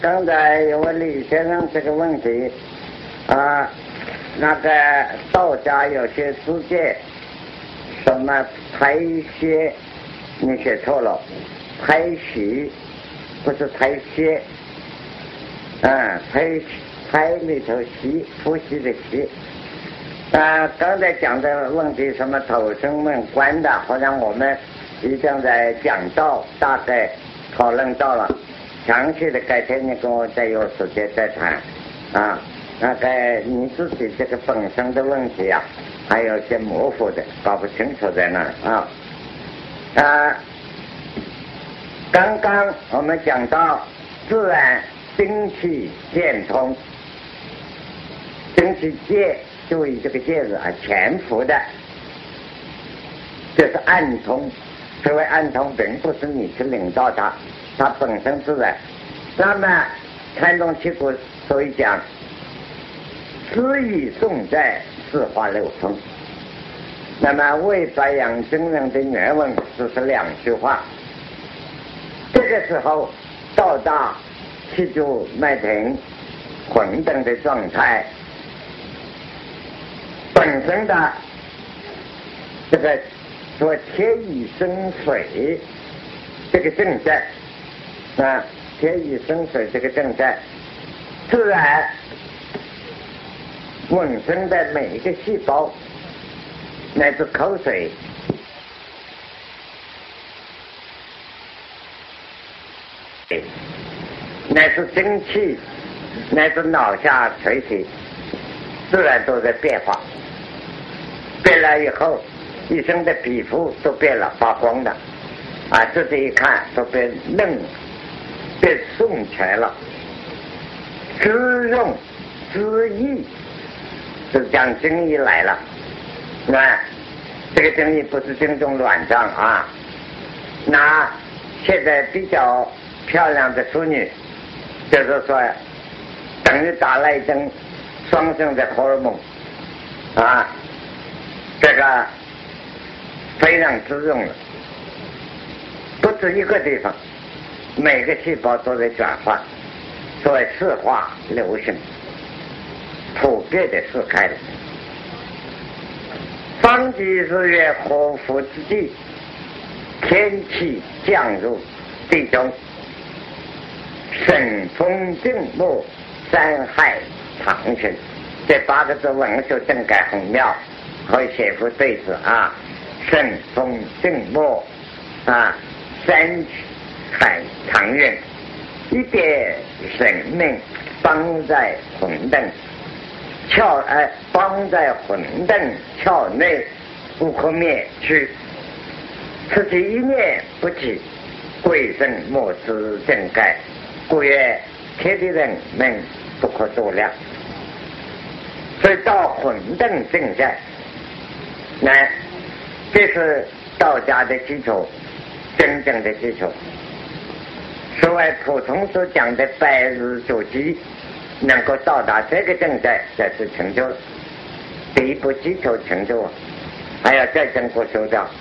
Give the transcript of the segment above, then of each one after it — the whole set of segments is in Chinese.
刚才有位李先生这个问题那个道家有些世界什么排泄，你写错了，排虚不是排泄，排里头息，呼吸的息。刚才讲的问题什么投生问观的，好像我们已经在讲到大概讨论到了，详细的改天你跟我再有时间再谈那个你自己这个本身的问题还有些模糊的，搞不清楚在那刚刚我们讲到自然精气渐通，精气界，注意这个界字潜伏的，就是暗通。所谓暗通并不是你去领导它，它本身自然。那么传统七古所以讲思意颂在四化流通，那么为白杨真人的原文只是2句话。这个时候到达气住脉停混沌的状态，本身的这个说铁以生水这个正在铁以生水这个正在自然浑身的每一个细胞乃至口水乃至精气乃至脑下垂体自然都在变化，变了以后一身的皮肤都变了，发光的自己一看都变嫩，变送起来了，滋润滋益，是讲精液来了。这个精液不是精中卵胀那现在比较漂亮的妇女，就是说等于打了一针双生的荷尔蒙这个非常滋润了，不止一个地方，每个细胞都在转化，所谓四化流行，普遍的四开了。方济日月祸福之际，天气降入地中，神风静默，山海长生。这8个字文就正改很妙，可以写副对子神风静默山海长远，一点生命帮在混沌帮在混沌窍内，不可灭去。此其一念不起，贵生莫知正盖，故曰天地人们不可度量。所以到混沌正在这是道家的基础，真正的基础。所谓普通所讲的百日九机，能够到达这个正在，这是成就第一步基础成就，还要再经过修掉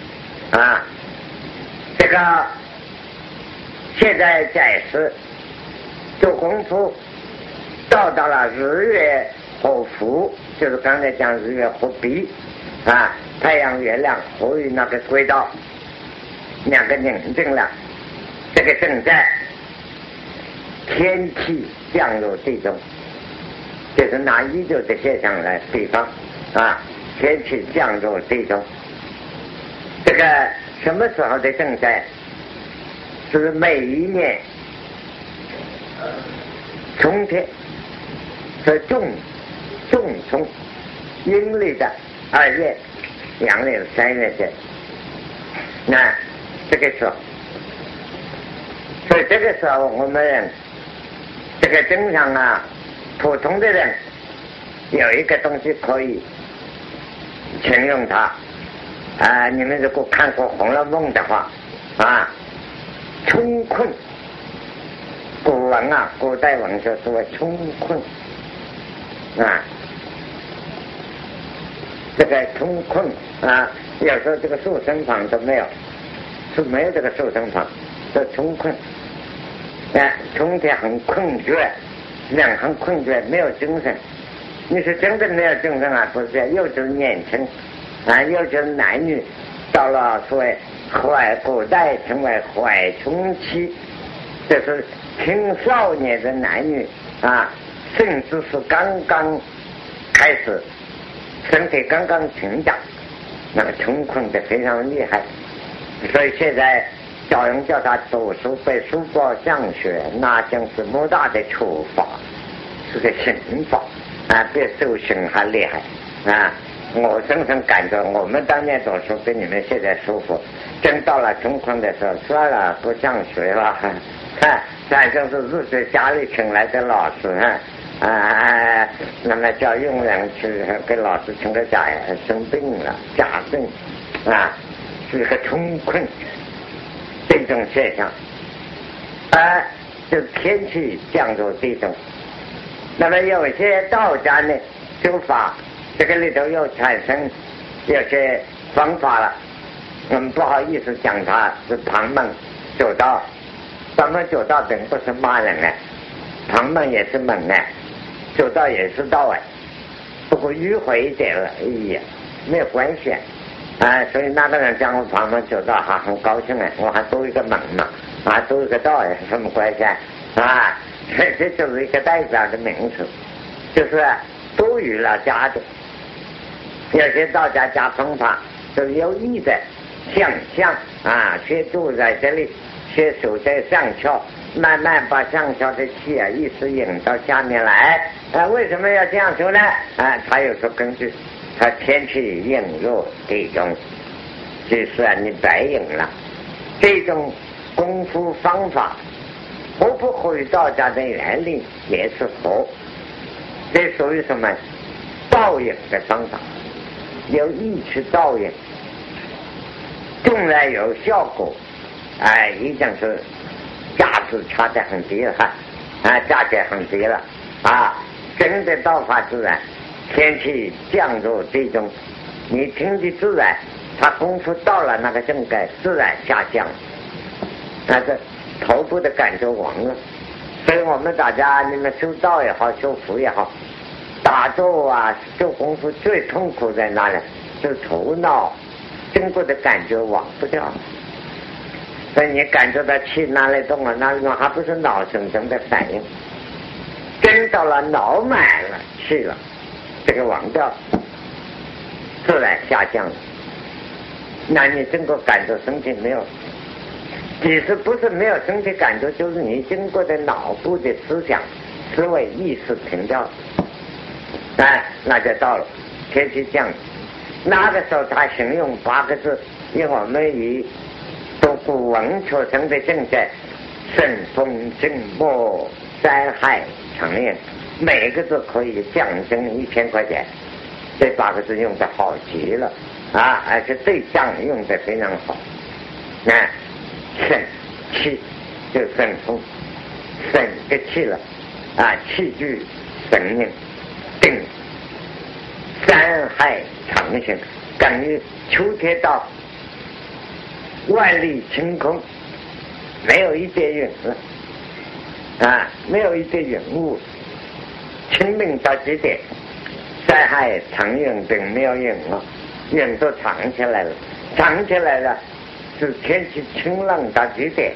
这个现在解释做功夫到达了日月合福，就是刚才讲日月合璧太阳月亮合于那个轨道，2个拧正了，这个正在天气降入地中，就是拿宇宙的现象来比方天气降入地中，这个什么时候的正在？是每一年春天，是仲春，阴历的2月、阳历的3月间，这个时候，所以这个时候我们人这个正常普通的人有一个东西可以形容它你们如果看过《红楼梦》的话春困，古文古代文学说春困这个春困有时候这个竖身旁都没有，是没有这个竖身旁，叫春困身体很困倦，人很困倦，没有精神。你是真的没有精神啊？不是，又就是年轻又就是男女到了所谓古代称为怀春期，就是青少年的男女甚至是刚刚开始身体刚刚成长，那么穷困的非常厉害。所以现在教人叫他读书背书报上学，那将是莫大的处罚，是个刑罚比受刑还厉害我深深感觉我们当年读书比你们现在舒服，真到了穷困的时候算了，不上学了反正是自己家里请来的老师那么叫佣人去给老师请个假，生病了假病是个穷困这种现象就天气降入这种。那么有些道家呢修法，这个里头又产生有些方法了，我们不好意思讲它是旁门左道。旁门左道并不是骂人旁门也是门左道也是道不过迂回一点了没有关系所以那个人讲我旁门左道还很高兴我还多一个门嘛多一个道有什么关系这就是一个代表的名词，就是多余了加的。有些道家加方法是有意的想象先住在这里，先手在上翘，慢慢把上翘的气一直引到下面来为什么要这样说呢他有说根据他天气引入地中，就是你白引了。这种功夫方法合不合于道家的原理也是合，这属于什么导引的方法，有意去导引，纵然有效果一定是价值差得很低了价值很低了真的道法自然，天气降入这种你听的自然，他功夫到了那个境界自然下降，那个头部的感觉亡了。所以我们大家你们修道也好修福也好，打坐修功夫最痛苦在哪里？就头脑经过的感觉忘不掉，所以你感觉到气哪里动了哪里动，还不是脑神经的反应，真到了脑满了气了，这个忘掉自然下降了。那你经过感觉身体没有，其实不是没有身体感觉，就是你经过的脑部的思想思维意识停掉了那就到了天气降。那个时候他形容8个字，因为我们以读古文出生的境界，顺风静默灾害常应，每一个字可以降升1000块钱，这8个字用的好极了而且对象用的非常好顺气就顺风，顺个气了气聚神应，定山海常行，等于秋天到万里晴空，没有一点云了没有一点云雾，清明到极点，山海常云并没有云了，云都藏起来了，藏起来了是天气清冷到极点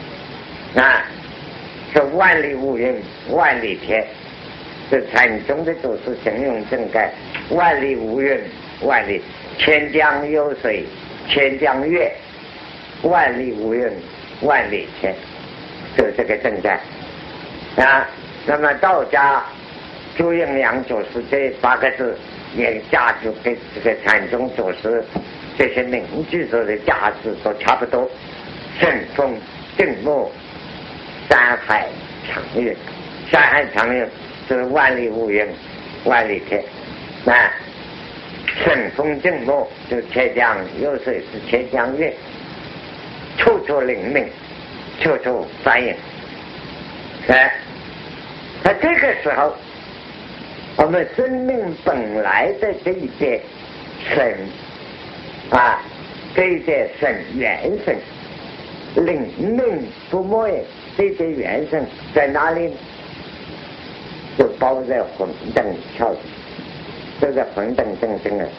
是万里无云万里天，是禅宗的祖师形容境界，万里无云万里，千江有水千江月，万里无云万里天，就是这个境界那么道家朱应良祖师这8个字也价值跟这个禅宗祖师这些名句子的价值都差不多。顺风静默山海常云，山海常云是万里无云万里天顺风静默就千江有水是千江月，处处灵敏处处反应在这个时候我们生命本来的这一点神这一点神元神灵命不灭这些元神在哪里？就包在混沌跳，都在混沌正中啊，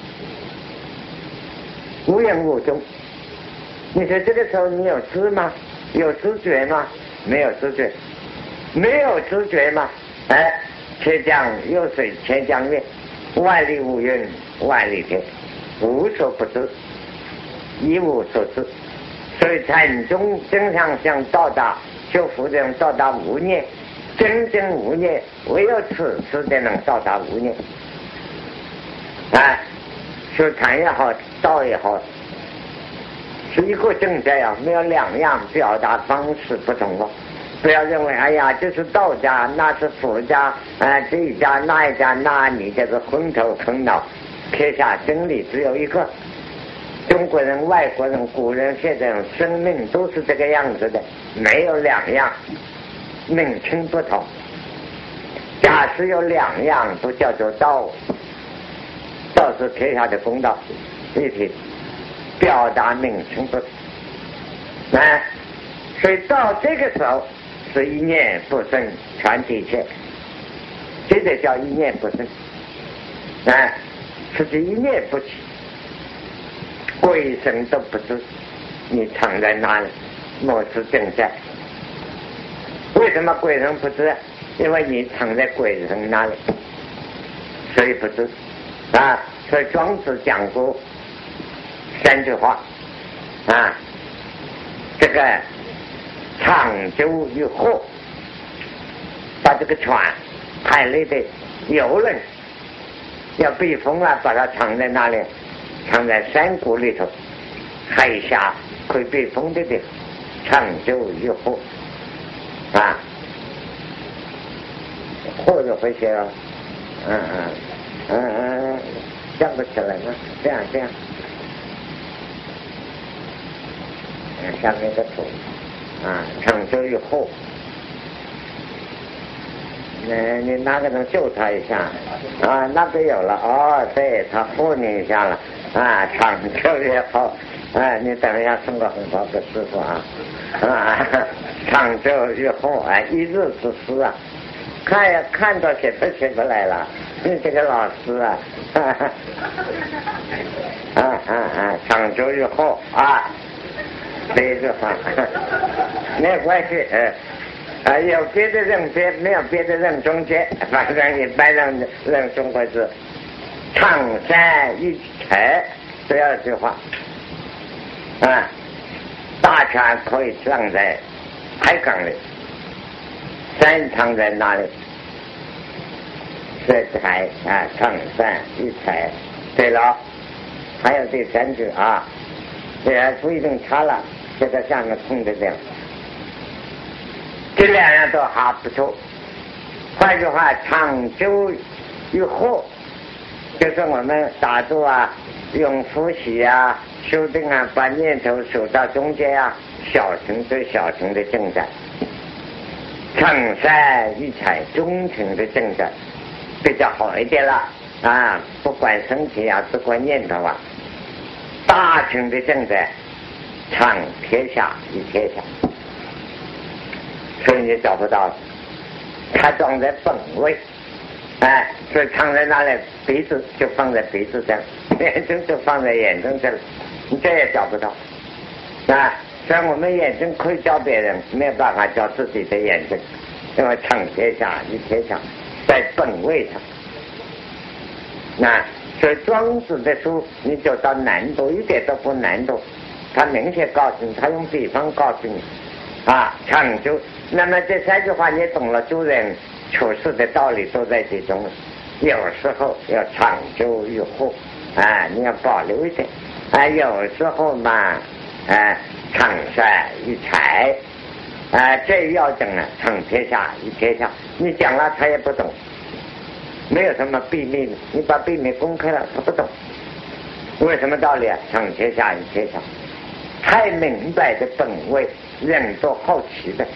无影无踪。你说这个时候你有知吗？有知觉吗？没有知觉，没有知觉吗？哎，且将有水，且将月，外里无云，外里天，无所不知，一无所知。所以禅宗经常想到达修福人到达无念，真正无念，唯有此时才能到达无念。哎，修禅也好，道也好，是一个境界啊，没有两样，表达方式不同了。不要认为哎呀，这是道家，那是佛家，这一家那一家，那你这个昏头坑脑。天下真理只有一个，中国人、外国人、古人、现在人生命都是这个样子的，没有两样，名称不同。假使有两样，都叫做道，道是天下的公道，一体表达名称不同。所以到这个时候是一念不生全体切，这个叫一念不生。是指一念不起，鬼神都不知你藏在哪里，莫是正在。为什么鬼神不知？因为你藏在鬼神那里，所以不知所以庄子讲过三句话这个长久与祸，把这个船海里的游轮要避风把它藏在哪里？藏在山谷里头，海下可以避风的地方，长久与祸祸就会写了想不起来了，这样下面的图长久与祸。你拿个能救他一下那边有了对，他护你一下了长久也好你等一下送个红包给师傅长久以后一日之师看到写不来了，你这个老师长久以后这一句话没关系有别的人接，没有别的人中接，反正一般人中国是长山一彩这样一句话大船可以藏在海港里，山藏在哪里？这彩长山一彩。对了，还有第三句这还不一定差了，就在下面空着点。这两样都还不错。换句话，长久与祸，就是我们打坐用呼吸修定把念头守到中间小乘对小乘的正在，长山一彩中乘的正在比较好一点了不管身体只管念头大乘的正在长天下一天下。所以你找不到，它装在本位，所以藏在那里，鼻子就放在鼻子上，眼睛就放在眼睛上，你这也找不到所以我们眼睛可以教别人，没有办法教自己的眼睛，因为长天下一天下在本位上所以庄子的书你就到难度一点都不难度，他明显告诉你，他用比方告诉你长久。那么这三句话你懂了，做人处事的道理都在其中。有时候要长久与祸你要保留一点有时候嘛长山一彩这要讲长天下一天下，你讲了他也不懂，没有什么秘密，你把秘密公开了他不懂。为什么道理长天下一天下，太明白的本位，人都好奇的，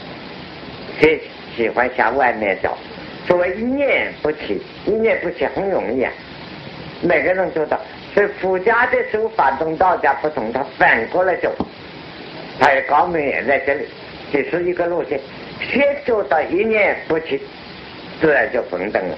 喜欢向外面找。所谓一念不起，一念不起很容易每个人做到。所以佛家的手法跟道家不同，他反过来走，他的高明也在这里。 这是一个路线。先做到一念不起，自然就平等了。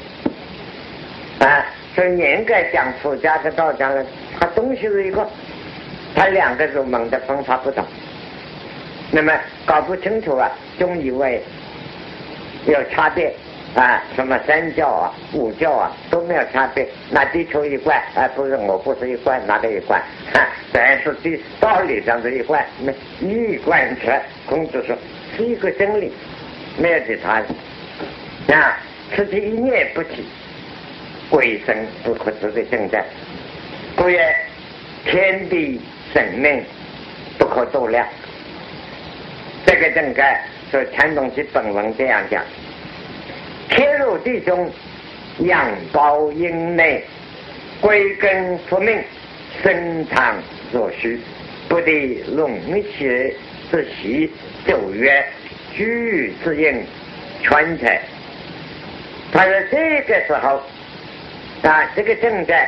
所以严格讲出家跟道家呢，它东西是一个，它两个入门的方法不同。那么搞不清楚总以为有差别什么三教五教都没有差别，那地球一贯不是我不是一贯，哪个一贯但是对道理上的一贯，一贯者孔子说是一个真理，没有其他的此其一念不起，鬼神不可知的正在，故曰天地神命不可度量。这个正解是禅宗其本文这样讲：天入地中，阳包阴内，归根复命，深藏若虚，不得龙血之息，九月居之应全才。他说这个时候这个正在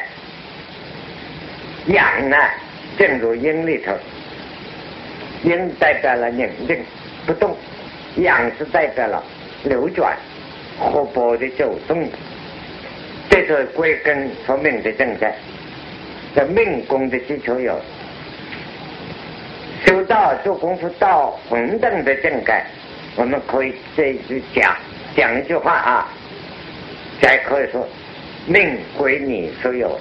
阳正入阴里头，阴代表了宁静不动，阳是代表了流转活泼的走动，这是归根复命的正在。这命功的基础有修道做功夫到平等的正解。我们可以这一句讲一句话才可以说命归你所有。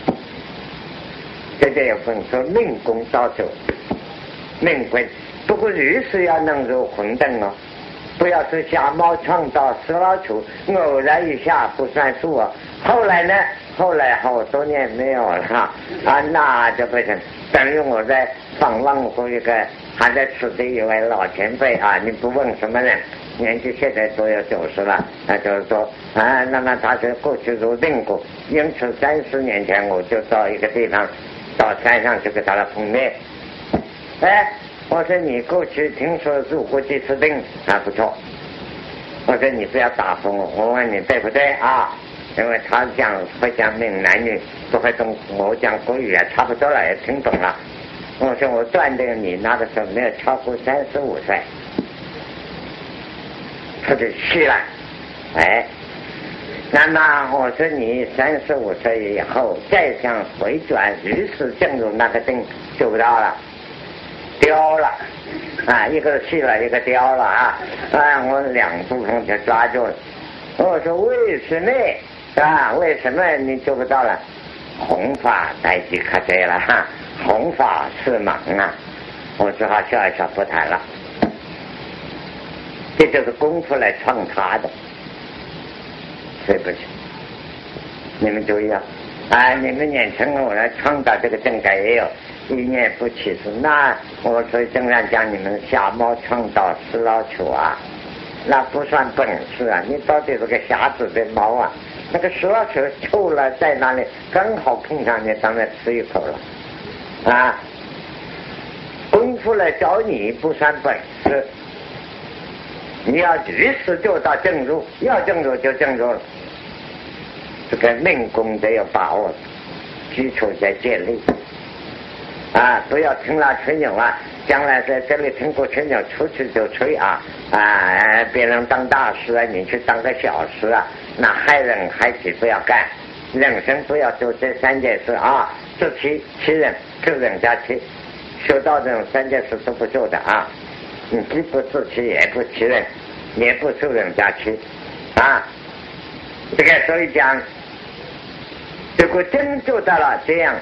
这有分说命功到手，命归。不过律师要能入混等不要是瞎猫撞到死老鼠，偶然一下不算数后来呢？后来好多年没有了那就不行。等于我在访问过一个还在吃的一位老前辈你不问什么人，年纪现在都有90了，就是说那么他是过去入定过，因此30年前我就到一个地方，到山上去给他的碰面。我说你过去听说入过几次定不错。我说你不要打疯我问你对不对因为他会讲闽南语，不会懂我讲国语差不多了，也听懂了。我说我断定你那个时候没有超过35岁。他就气了。那么我说你35岁以后再想回转于是正入那个定就不到了，雕了一个气了一个雕了我两部分就抓住了。我说为什么为什么你做不到了？弘法代际可对了弘法是忙我只好笑一笑不谈了。这就是功夫来创他的，对不起，你们注意你们年轻人我来创造这个正改也有一念不起事，那我所以正常讲你们瞎猫创造死老鼠那不算本事你到底是个瞎子的猫那个死老鼠臭了在那里刚好碰上你当然吃一口了功夫来找你不算本事，你要于是就到正入，要正入就正入了。这个命功得有把握，基础在建立不要听了吹牛将来在这里听过吹牛出去就吹别人当大师你去当个小师那害人害己不要干，人生不要做这3件事自欺人，救人家欺，修道这种3件事都不做的你既不自欺也不欺人，也不受人家欺这个所以讲，如果真做到了这样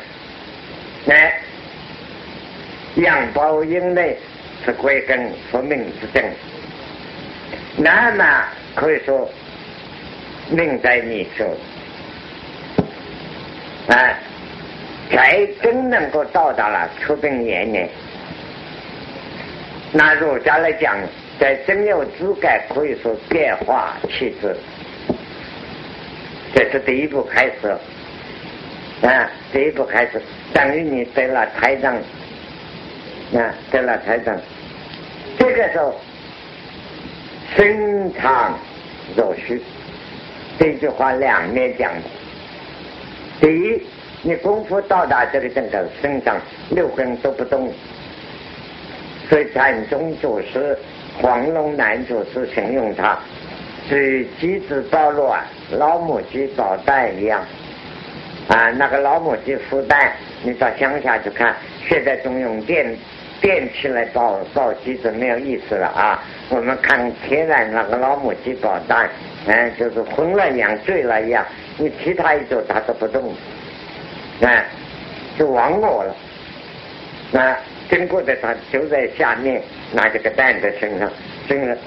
阳包阴内是归根复命之正，那么可以说命在你手才真能够到达了出病延年。那儒家来讲，在真有资格可以说变化气质，这是第一步开始第一步开始等于你得了台长得了台长。这个时候深藏若虚，这句话两面讲。第一，你功夫到达这个正的身上6根都不动，所以禅宗祖师黄龙男主是形容他与鸡子抱卵、老母鸡抱蛋一样啊。那个老母鸡孵蛋，你到乡下去看，现在总用电器来抱鸡子没有意思了啊。我们看天然那个老母鸡抱蛋，就是昏了一样、醉了一样，你踢它一脚它都不动，就忘我了。那经过的它就在下面拿这个蛋在身上，真的。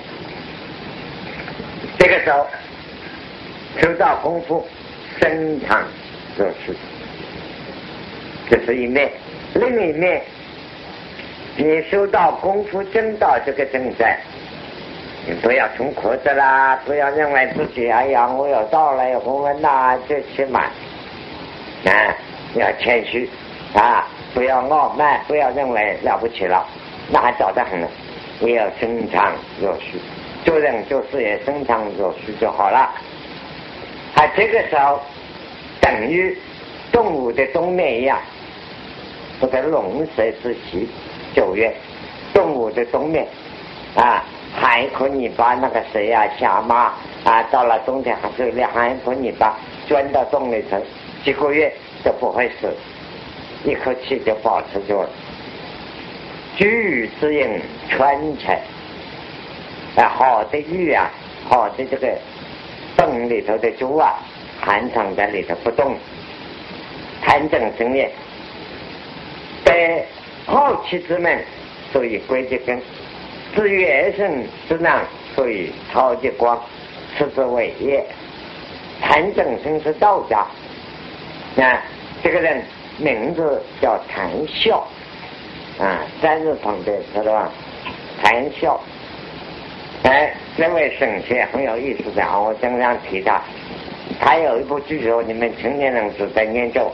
这个时候修道功夫深藏若虚，这是一面。另一面，你修道功夫正道这个正在，你不要穷裤子啦，不要认为自己哎呀我有道了有公文啦就去买要谦虚啊，不要傲慢，不要认为了不起了，那还早得很呢。也要深藏若虚，做人做事也深藏若虚就好了。这个时候等于动物的东面一样，这个龙蛇之习9月，动物的东面还可以把那个蛇啊、虾马到了冬天还是还可以把钻到洞里头，几个月都不会死，一口气就保持住了。居之应穿材好的玉啊，好的这个洞里头的珠啊，含藏在里头不动，谈正生业。在好奇之门，所以归结根；至于而生之难，所以超极光，此之为业。谭正生是道家，这个人名字叫谭笑3日旁边知道吧？谭笑。这位神仙很有意思的我经常提他有一部剧集，你们青年人只在研究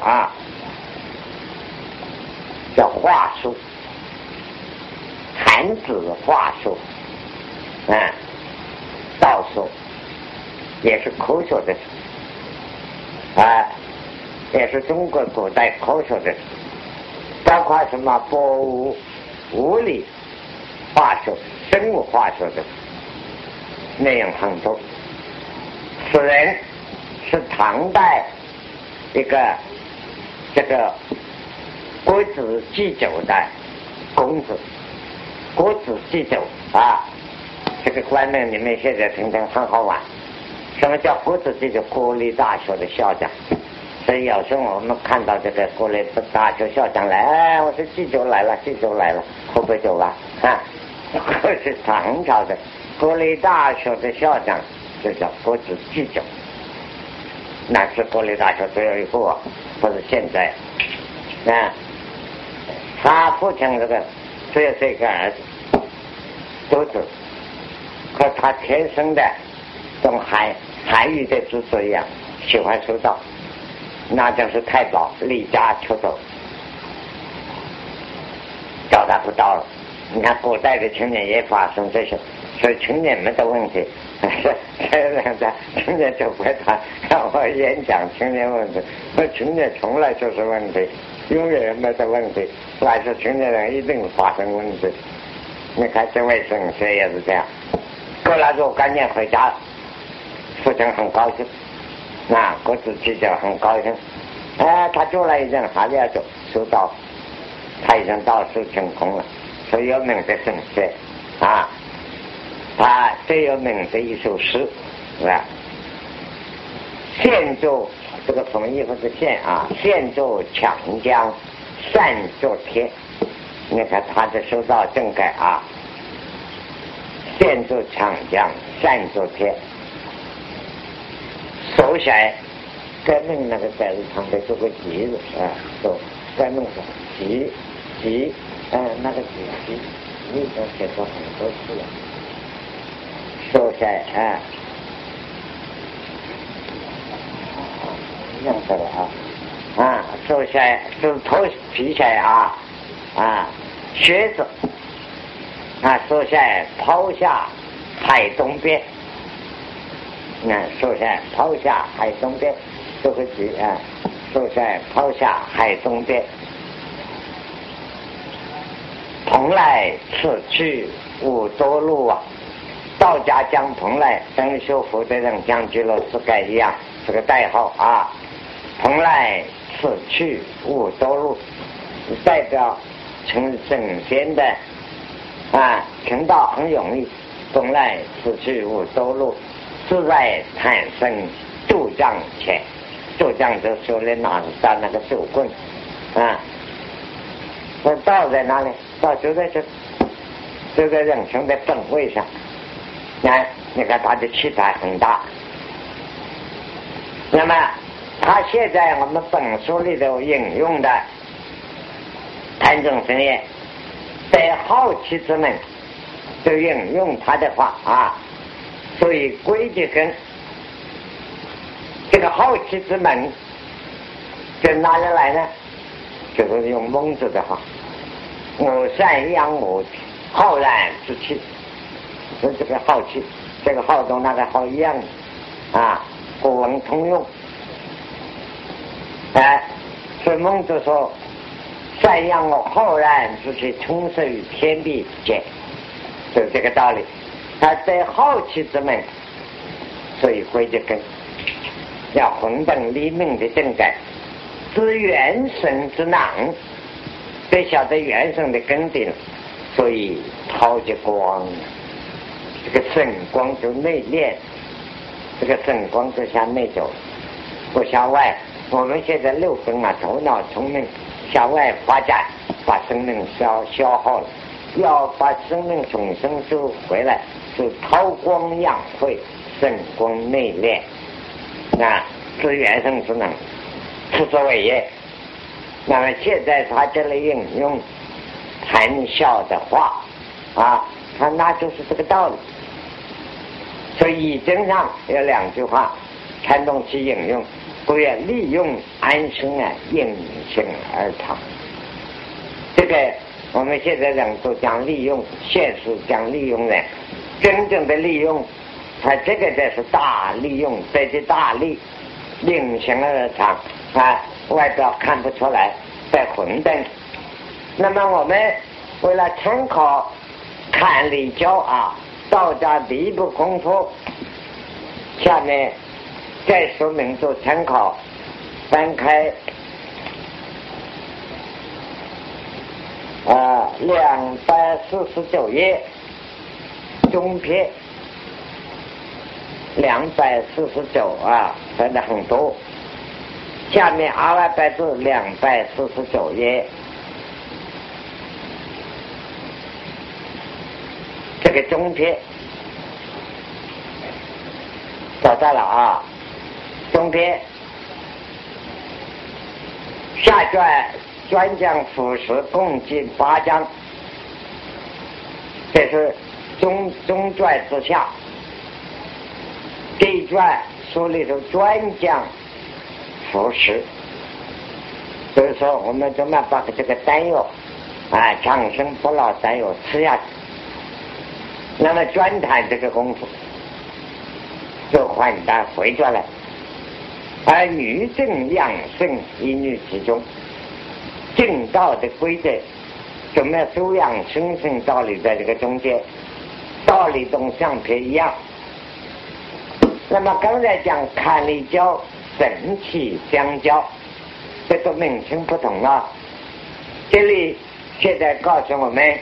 叫话术，弹指话术道术，也是科学的事也是中国古代科学的事，包括什么博物、物理、化学、生物化学的内容很多。此人是唐代一个这个国子祭酒的公子，国子祭酒这个观念你们现在听听很好玩。什么叫国子祭酒？国立大学的校长。所以有时候我们看到这个国立大学校长来，我说祭酒来了，祭酒来了，喝杯酒吧这是唐朝的国立大学的校长，就叫国子祭酒。那是国立大学最后一个，不是现在他父亲这个只有这个儿子独子，和他天生的跟韩愈的祖祖一样喜欢修道，那就是太保离家出走，找他不到了。你看古代的青年也发生这些，所以青年们的问题青年就不会谈让我演讲青年问题，青年从来就是问题，永远没得问题，来是青年人一定发生问题。你看这位神仙也是这样，过来就赶紧回家了，父亲很高兴，国子祭酒很高兴他做了一阵还要走修道，他已经道士成功了，所以有名的神仙他最有名的一首诗县作这个从义或者县县作强江善作天。你看他的修道正改县作强江善作天。手写革命那个在旁边做个吉字手革命的吉那个吉已经写过很多次了。手写认识了手写是头皮写靴子手写抛下海东边手写抛下海东边这个字手写抛下海东边。蓬莱此去无多路道家讲蓬莱，等修福的人讲居罗是该一样，是个代号啊。蓬莱此去无多路，代表成神仙的啊，成道很容易。蓬莱此去无多路，自在产生度障前。度障就手里拿着那个手棍啊，那道在哪里？道就在这个人生的本位上。你看他的气派很大。那么他现在我们本书里头引用的谭仲生也在好奇之门就引用他的话啊，所以规矩跟这个好奇之门就哪里来呢？就是用孟子的话，我善养我浩然之气，是这个好奇，这个好跟那个好一样啊，古文通用。所以孟子说善养我浩然之气，充实于天地之间，就是这个道理。他在好奇之门，所以规矩根要混沌立命的正改，知元神之囊，得晓得元神的根顶，所以抛着光，这个神光就内敛，这个神光就向内走，不向外。我们现在六根啊，头脑聪明向外发展，把生命消耗了，要把生命重生收回来，是韬光养晦，神光内敛啊，是元神之能，是作为业。那么现在他这里引用谈笑的话啊，他那就是这个道理。所以义经上有两句话，谭仲去引用，不要利用安生啊，应性而长。这个我们现在人都讲利用，现实讲利用人，真正的利用，他这个才是大利用，这是大利，应性而长啊，外表看不出来，在混沌。那么我们为了参考看理教啊，道家第一部功夫，下面再说明做参考，翻开249页中篇249啊，分的很多。下面200字249页，这个中篇找到了啊，中篇下卷专讲腐蚀共计8章，这是中卷之下。这一卷书里头专讲腐蚀，所以说我们怎么把这个丹药啊，长生不老丹药吃下去，那么专谈这个功夫就换单回转来，而女正养生一律其中，正道的规则怎么修养生生道理在这个中间，道理都相片一样。那么刚才讲看理教神气相交，这个名称不同了。这里现在告诉我们，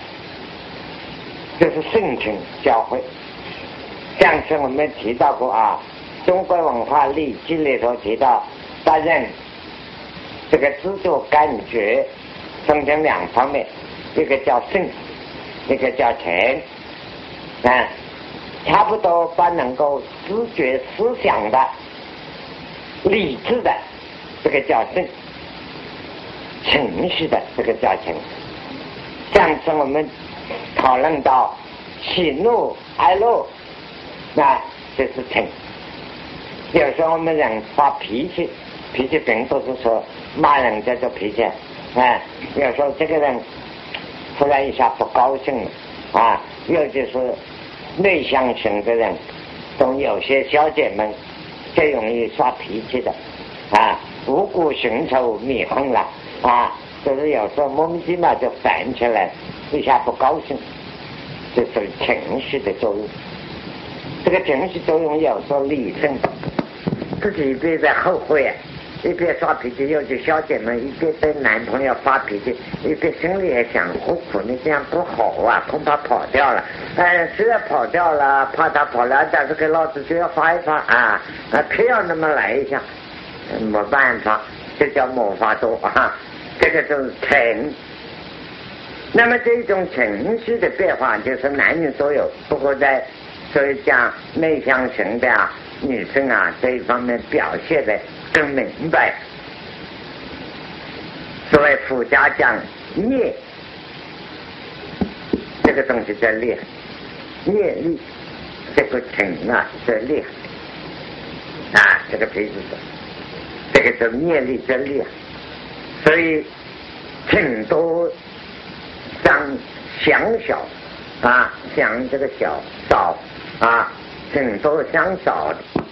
就是性情交汇。上次我们提到过啊，中国文化礼记里头提到，大人这个知觉感觉分成2方面，一个叫性，一个叫情啊。差不多把能够知觉思想的理智的这个叫性，情绪的这个叫情。上次我们讨论到喜怒哀乐，那这是情。有时候我们人发脾气，脾气并不是说骂人家就脾气啊，有时候这个人突然一下不高兴了啊，尤其是内向型的人，总有些小姐们最容易耍脾气的啊，无故寻仇灭恨了啊，就是有时候莫名其妙就烦起来，一下不高兴，这是情绪的作用这个情绪作用有所理性，自己一边在后悔，一边耍脾气，尤其小姐们一边对男朋友发脾气，一边心里也想苦苦，你这样不好啊，恐怕跑掉了。虽然跑掉了，怕他跑了，但是给老子就要发一发啊，偏要那么来一下，没办法，这叫没法做啊，这个就是情。那么这种情绪的变化就是男女都有，不过在所以讲内向型的女生这一方面表现的更明白。所谓儒家讲业，这个东西在厉害，业力这个情在厉害这个脾气这个叫业力在厉害，所以情都相小像这个小少情都相少，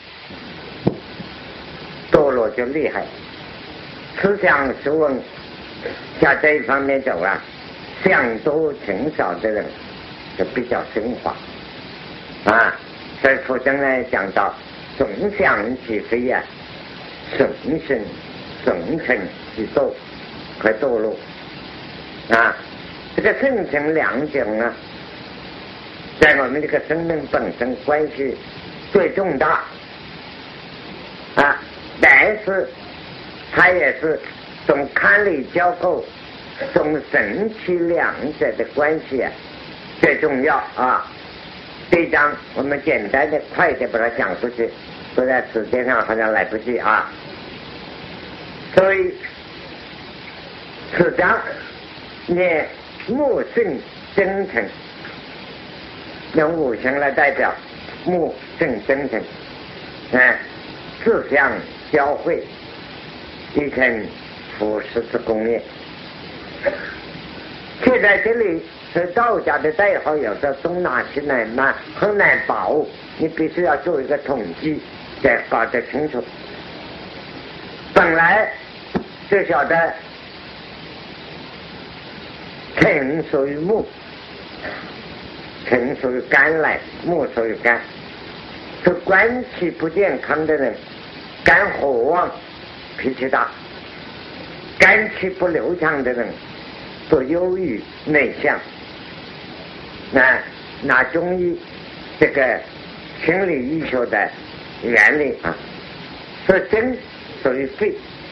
堕落就厉害。思想书文像这一方面走相多情少的人就比较升华所以佛经呢讲到纵向起飞顺生顺成即堕，快堕落这个顺情两种在我们这个生命本身关系最重大但是它也是从堪理交构从神气两者的关系最重要这一章我们简单的快点把它讲出去，不然时间上好像来不及所以此章念木性真诚，用五行来代表木性真诚自相交汇，一成腐蚀之工业。现在这里是道家的代号，有的东南西南很难把握，你必须要做一个统计才搞得清楚。本来就晓得情属于木，情属于肝来，木属于肝，是肝气不健康的人，肝火旺，脾气大；肝气不流畅的人，都忧郁内向。拿中医这个心理医学的原理说真属于肺，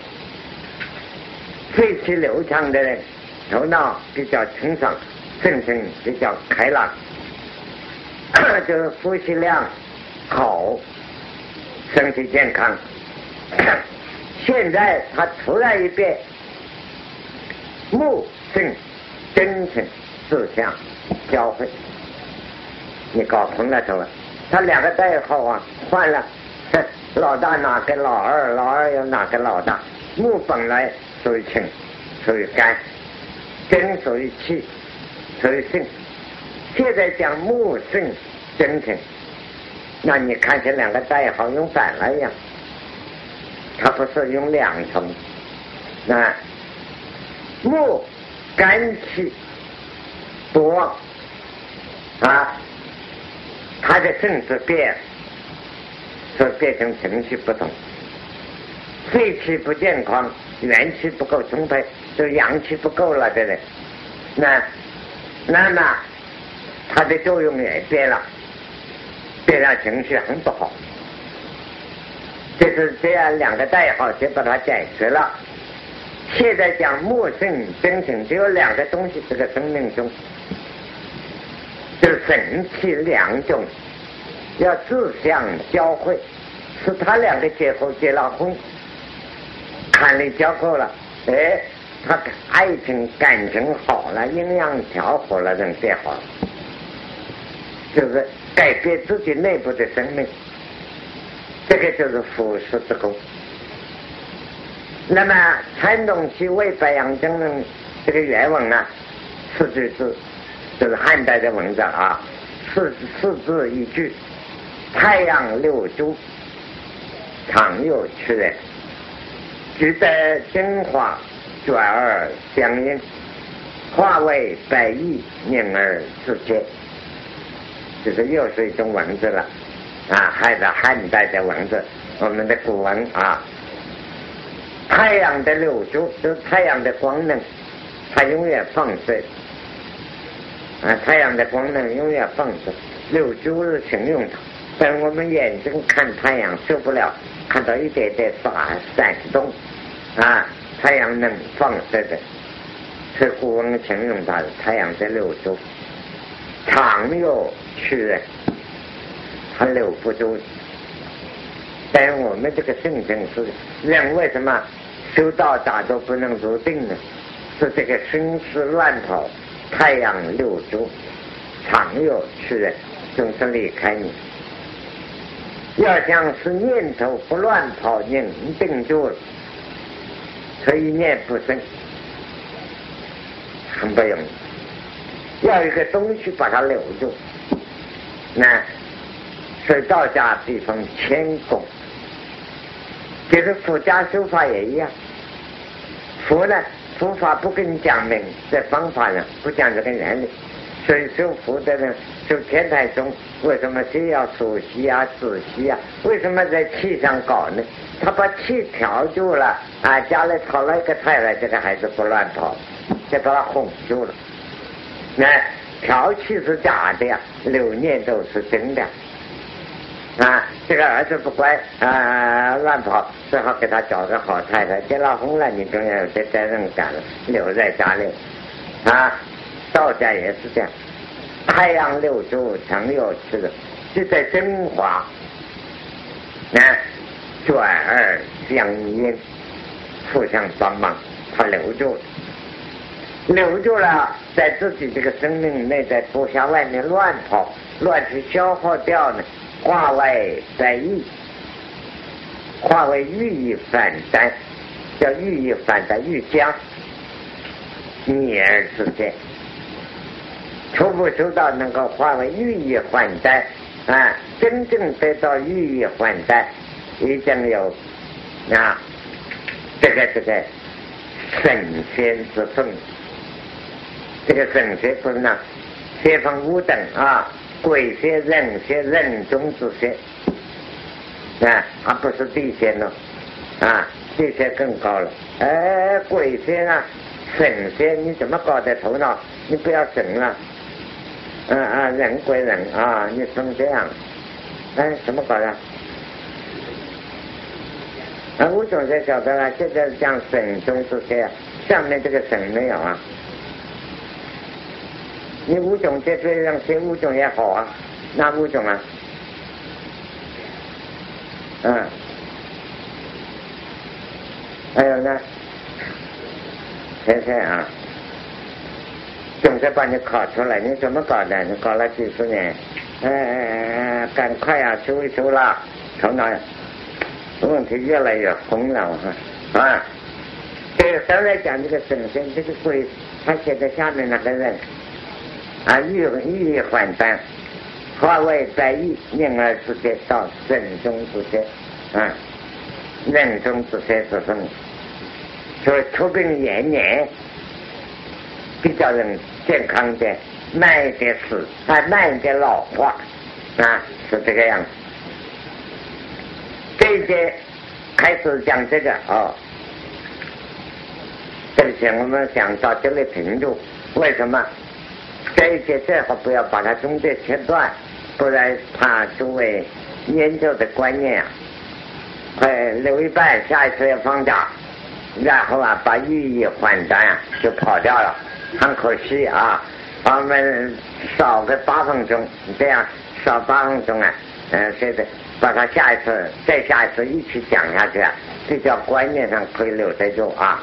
肺气流畅的人头脑比较清爽，精神比较开朗，就是呼吸量好，身体健康。现在他突然一变，木性真诚自相交汇，你搞混了头了。他两个代号换了，老大哪个老二，老二又哪个老大。木本来属于情，属于肝，真属于气，属于性。现在讲木性真诚，那你看这两个代号用反了一样，它不是用两重。木肝气不旺它的性质变，所以变成情绪不同。肺气不健康，元气不够充沛，就阳气不够了的人，那么它的作用也变了，情绪很不好。就是这样两个代号就把它解决了。现在讲木性真诚，只有两个东西，这个生命中就是神气两种要自相交汇，是他两个结合结了婚，看力交够了，他爱情感情好了，阴阳调和了，人变好了，就是改变自己内部的生命，这个就是腐蚀之功。那么参东西为白杨真人这个原文四句字，就是汉代的文章四字一句，太阳六柱，常有屈人，具得真华，转而相应，化为百亿，凝而自见。这是又是一种文字了。 还是汉代的文字，我们的古文啊。太阳的六柱就是太阳的光能，它永远放射太阳的光能永远放射，六柱是形容它。但我们眼睛看太阳受不了，看到一点点闪动太阳能放射的，所以古文形容它是太阳的六柱，常有去人，它留不住。但我们这个圣人是人为什么修道家都不能入定呢？是这个心思乱跑，太阳六柱，常有去人，总是离开你。要想是念头不乱跑，你定住了，所以念不生，很不容易。要一个东西把它留住，所以道家比方谦恭。其实佛家修法也一样，佛法不跟你讲明，在方法上不讲这个原理。所以修佛的人，修天台宗，为什么先要熟悉仔细为什么在气上搞呢？他把气调住了家里讨了一个太太，这个孩子不乱跑，就把他哄住了。调气是假的留念都是真的。这个儿子不乖乱跑，最好给他找个好太太，结了婚了你总要有些责任感了，留在家里道家也是这样，太阳六柱常有去的，就在真华转而相应，互相帮忙，他留住了，在自己这个生命内在不向外面乱跑，乱去消耗掉呢，化为在意，化为欲意反弹，叫欲意反弹，欲将逆而之间。初步修道能够化为欲意还待真正得到欲意还待，一定有这个神仙之分。这个神仙不是仙分五等鬼仙、人仙、人中之仙不是地仙了地仙更高了。鬼仙神仙你怎么搞的头脑？你不要神了人归人你分这样怎么搞的五种才晓得了。现在讲神中之仙上面这个神没有你五种这对让学五种也好哪五种还有呢先生总是把你考出来，你怎么搞的？你搞了几十年赶快修一修了，头脑问题越来越混了这个刚才讲这个神仙，这个鬼他写在下面那个人欲意还单，化为在意，因而之间到人中之间人中之间之分，所以出病延年，比较人健康点，慢一点死慢一点老化是这个样子。这一节开始讲这个对不起，我们讲到这里停住。为什么这一节最好不要把它中间切断，不然怕诸位研究的观念会留一半，下一次要放假，然后把寓意还单就跑掉了，很可惜我们少个8分钟，这样少8分钟现在把它再下一次一起讲下去比较观念上可以留得住